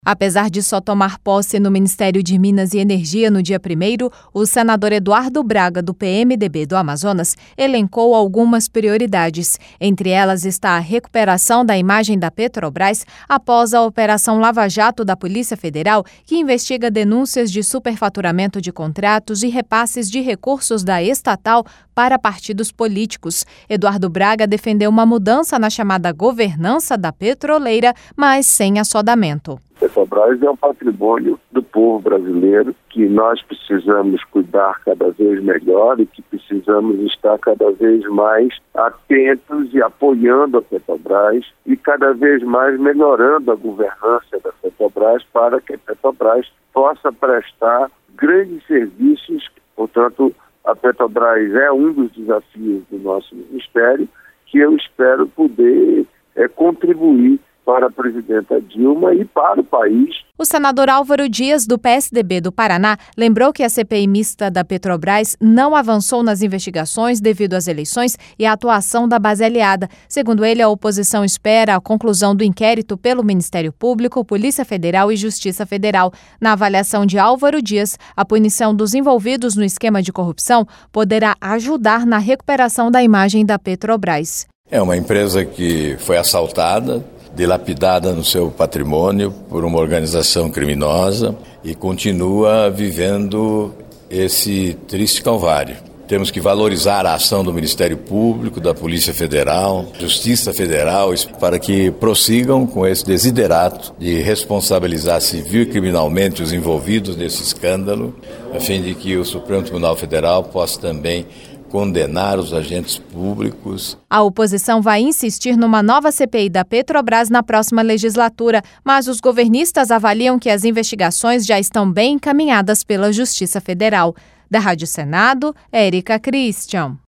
Apesar de só tomar posse no Ministério de Minas e Energia no dia 1º, o senador Eduardo Braga, do PMDB do Amazonas, elencou algumas prioridades. Entre elas está a recuperação da imagem da Petrobras após a Operação Lava Jato da Polícia Federal, que investiga denúncias de superfaturamento de contratos e repasses de recursos da estatal para partidos políticos. Eduardo Braga defendeu uma mudança na chamada governança da petroleira, mas sem assodamento. Petrobras é um patrimônio do povo brasileiro que nós precisamos cuidar cada vez melhor e que precisamos estar cada vez mais atentos e apoiando a Petrobras e cada vez mais melhorando a governança da Petrobras para que a Petrobras possa prestar grandes serviços. Portanto, a Petrobras é um dos desafios do nosso ministério que eu espero poder contribuir para a presidenta Dilma e para o país. O senador Álvaro Dias, do PSDB do Paraná, lembrou que a CPI mista da Petrobras não avançou nas investigações devido às eleições e à atuação da base aliada. Segundo ele, a oposição espera a conclusão do inquérito pelo Ministério Público, Polícia Federal e Justiça Federal. Na avaliação de Álvaro Dias, a punição dos envolvidos no esquema de corrupção poderá ajudar na recuperação da imagem da Petrobras. É uma empresa que foi assaltada, dilapidada no seu patrimônio por uma organização criminosa e continua vivendo esse triste calvário. Temos que valorizar a ação do Ministério Público, da Polícia Federal, Justiça Federal, para que prossigam com esse desiderato de responsabilizar civil e criminalmente os envolvidos nesse escândalo, a fim de que o Supremo Tribunal Federal possa também condenar os agentes públicos. A oposição vai insistir numa nova CPI da Petrobras na próxima legislatura, mas os governistas avaliam que as investigações já estão bem encaminhadas pela Justiça Federal. Da Rádio Senado, Érica Christian.